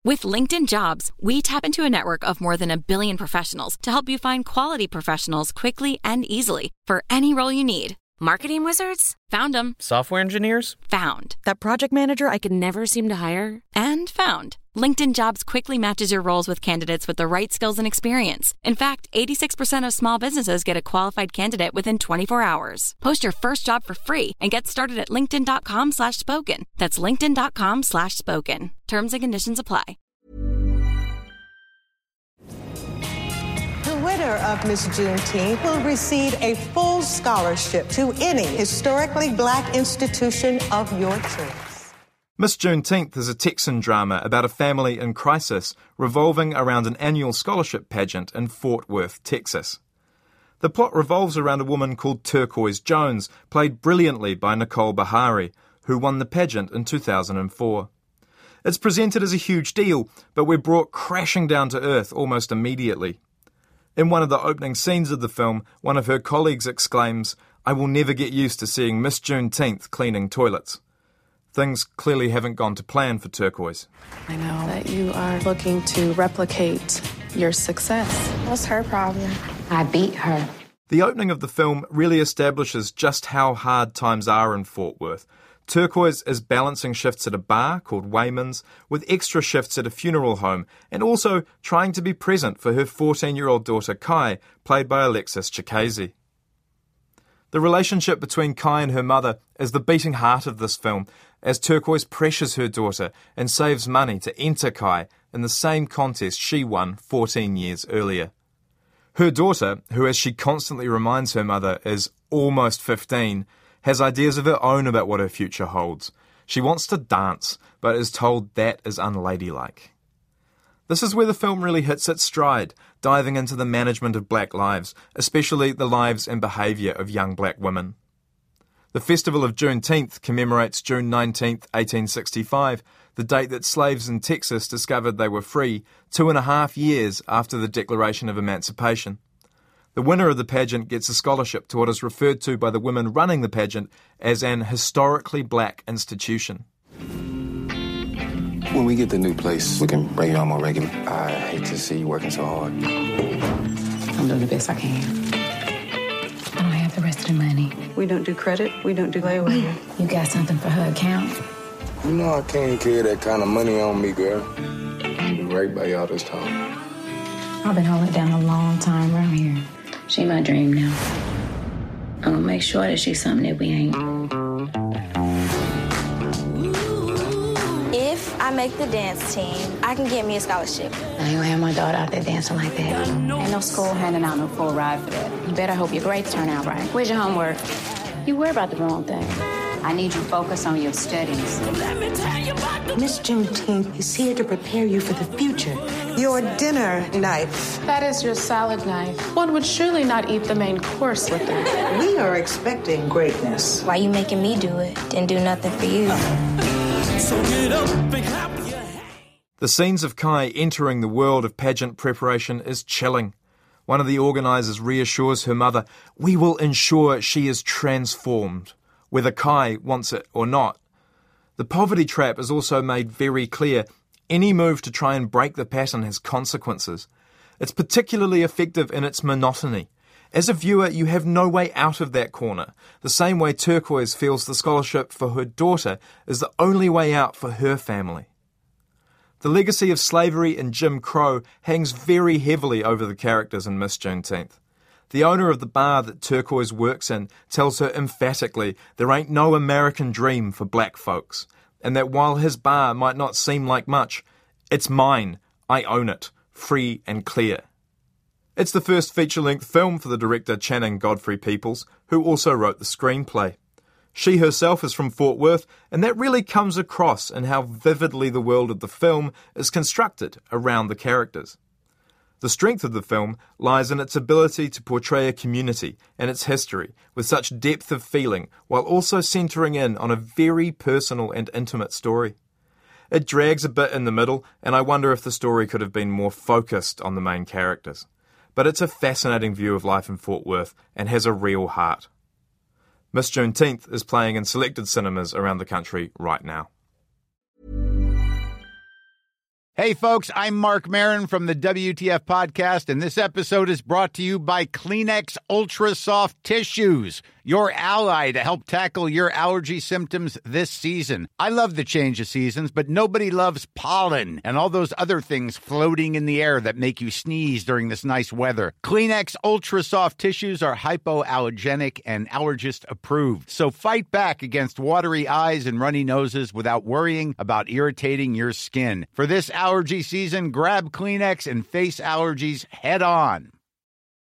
With LinkedIn Jobs, we tap into a network of more than 1 billion professionals to help you find quality professionals quickly and easily for any role you need. Marketing wizards? Found them. Software engineers? Found. That project manager I could never seem to hire? And found. LinkedIn Jobs quickly matches your roles with candidates with the right skills and experience. In fact, 86% of small businesses get a qualified candidate within 24 hours. Post your first job for free and get started at linkedin.com/spoken. That's linkedin.com/spoken. Terms and conditions apply. The winner of Miss Juneteenth will receive a full scholarship to any historically black institution of your choice. Miss Juneteenth is a Texan drama about a family in crisis revolving around an annual scholarship pageant in Fort Worth, Texas. The plot revolves around a woman called Turquoise Jones, played brilliantly by Nicole Beharie, who won the pageant in 2004. It's presented as a huge deal, but we're brought crashing down to earth almost immediately. In one of the opening scenes of the film, one of her colleagues exclaims, "I will never get used to seeing Miss Juneteenth cleaning toilets." Things clearly haven't gone to plan for Turquoise. I know that you are looking to replicate your success. What's her problem? I beat her. The opening of the film really establishes just how hard times are in Fort Worth. Turquoise is balancing shifts at a bar called Wayman's with extra shifts at a funeral home and also trying to be present for her 14-year-old daughter Kai, played by Alexis Chikese. The relationship between Kai and her mother is the beating heart of this film, as Turquoise pressures her daughter and saves money to enter Kai in the same contest she won 14 years earlier. Her daughter, who as she constantly reminds her mother is almost 15, has ideas of her own about what her future holds. She wants to dance, but is told that is unladylike. This is where the film really hits its stride, diving into the management of black lives, especially the lives and behaviour of young black women. The Festival of Juneteenth commemorates June 19, 1865, the date that slaves in Texas discovered they were free, 2.5 years after the Declaration of Emancipation. The winner of the pageant gets a scholarship to what is referred to by the women running the pageant as an historically black institution. When we get the new place, we can bring you on more regular. I hate to see you working so hard. I'm doing the best I can. I don't have the rest of the money. We don't do credit. We don't do layaway. You got something for her account? You know I can't carry that kind of money on me, girl. I'll be right by you all this time. I've been holding it down a long time around here. She my dream now. I'm gonna make sure that she's something that we ain't. If I make the dance team, I can get me a scholarship. I ain't gonna have my daughter out there dancing like that. Ain't no school handing out no full ride for that. You better hope your grades turn out right. Where's your homework? You worry about the wrong thing. I need you focused on your studies. Miss Juneteenth is here to prepare you for the future. Your dinner knife. That is your salad knife. One would surely not eat the main course with it. We are expecting greatness. Why you making me do it? Didn't do nothing for you. So get up and clap your hands. The scenes of Kai entering the world of pageant preparation is chilling. One of the organisers reassures her mother, "We will ensure she is transformed, whether Kai wants it or not." The poverty trap is also made very clear. Any move to try and break the pattern has consequences. It's particularly effective in its monotony. As a viewer, you have no way out of that corner, the same way Turquoise feels the scholarship for her daughter is the only way out for her family. The legacy of slavery and Jim Crow hangs very heavily over the characters in Miss Juneteenth. The owner of the bar that Turquoise works in tells her emphatically there ain't no American dream for black folks, and that while his bar might not seem like much, it's mine, I own it, free and clear. It's the first feature-length film for the director Channing Godfrey Peoples, who also wrote the screenplay. She herself is from Fort Worth, and that really comes across in how vividly the world of the film is constructed around the characters. The strength of the film lies in its ability to portray a community and its history with such depth of feeling while also centering in on a very personal and intimate story. It drags a bit in the middle, and I wonder if the story could have been more focused on the main characters. But it's a fascinating view of life in Fort Worth and has a real heart. Miss Juneteenth is playing in selected cinemas around the country right now. Hey, folks, I'm Mark Maron from the WTF Podcast, and this episode is brought to you by Kleenex Ultra Soft Tissues, your ally to help tackle your allergy symptoms this season. I love the change of seasons, but nobody loves pollen and all those other things floating in the air that make you sneeze during this nice weather. Kleenex Ultra Soft Tissues are hypoallergenic and allergist approved, so fight back against watery eyes and runny noses without worrying about irritating your skin. For this allergy season, grab Kleenex and face allergies head on.